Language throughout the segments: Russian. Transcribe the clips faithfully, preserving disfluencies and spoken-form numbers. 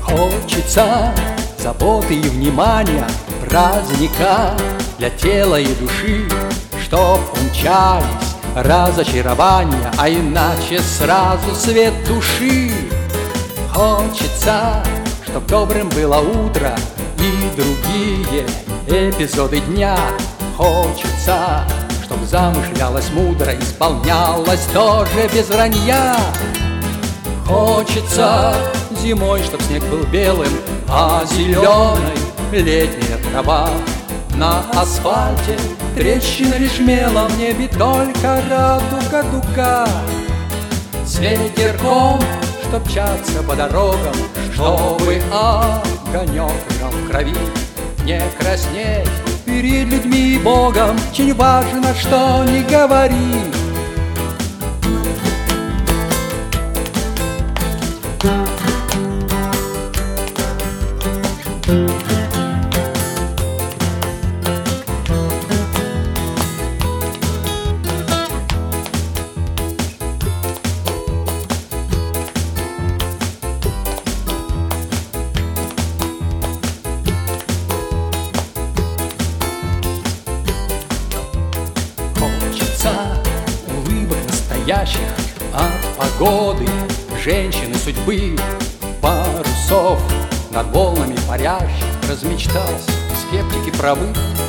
Хочется заботы и внимания, праздника для тела и души, чтоб умчались разочарования, а иначе сразу свет души. Хочется, чтоб добрым было утро и другие эпизоды дня. Хочется, чтоб замышлялось мудро, исполнялось тоже без вранья. Хочется зимой, чтоб снег был белым, а зеленой летняя трава. На асфальте трещина лишь мела, в небе только радуга дуга. С ветерком, чтоб мчаться по дорогам, чтобы огонек играл в крови. Не краснеть перед людьми и Богом, очень важно, что не говори. Улыбок настоящих от погоды, женщины судьбы, парусов над волнами парящих. Размечтался, скептики правы.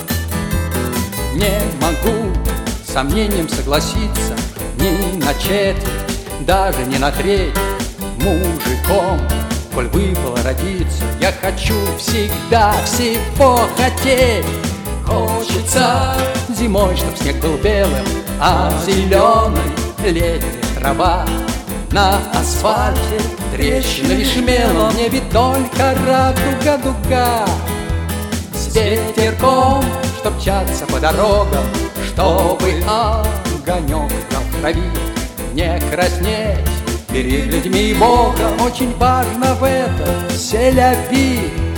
Не могу с сомнением согласиться ни на четверть, даже не на треть. Мужиком, коль выпало родиться, я хочу всегда всего хотеть. Хочется зимой, чтоб снег был белым, а зеленой летняя трава. На асфальте трещина лишь мела, в небе только радуга дуга. С ветерком, чтоб мчаться по дорогам, чтобы огонек играл в крови. Не краснеть перед людьми и Богом, очень важно в этом селяви.